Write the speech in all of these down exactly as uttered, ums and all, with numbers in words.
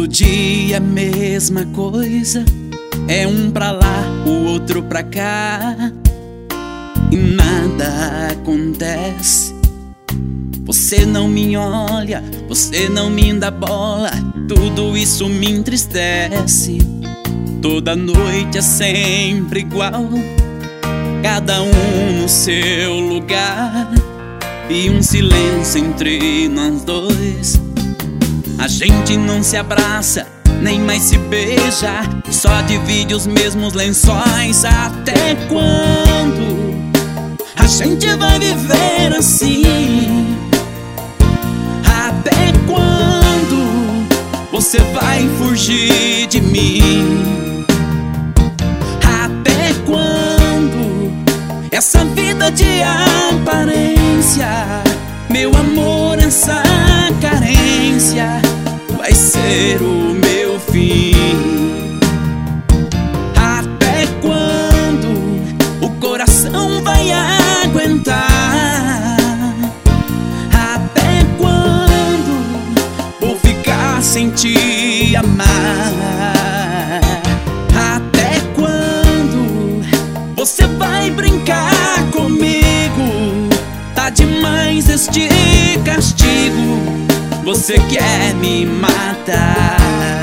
Todo dia a mesma coisa, é um pra lá, o outro pra cá, e nada acontece. Você não me olha, você não me dá bola, tudo isso me entristece. Toda noite é sempre igual, cada um no seu lugar, e um silêncio entre nós dois. A gente não se abraça, nem mais se beija, só divide os mesmos lençóis. Até quando a gente vai viver assim? Até quando você vai fugir de mim? Até quando essa vida de aparência, meu amor, essa carência vai ser o meu fim? Até quando o coração vai aguentar? Até quando vou ficar sem te amar? Até quando você vai brincar comigo? Tá demais este castigo, você quer me matar.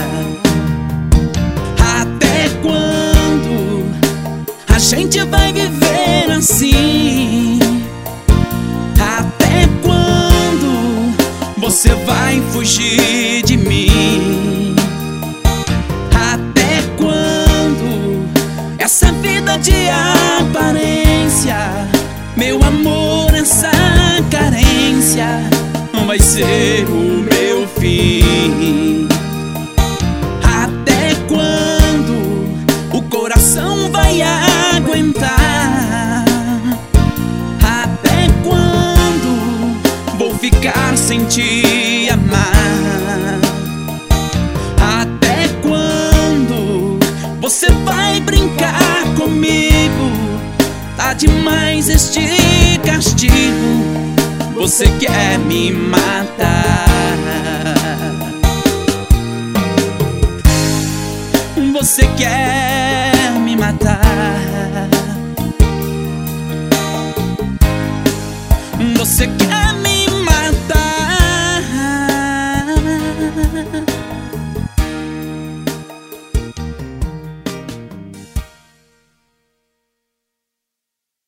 Até quando a gente vai viver assim? Até quando você vai fugir de mim? Até quando essa vida de aparência, meu amor, essa carência vai ser o meu fim? Até quando o coração vai aguentar? Até quando vou ficar sem te amar? Até quando você vai brincar comigo? Tá demais este castigo, você quer me matar. Você quer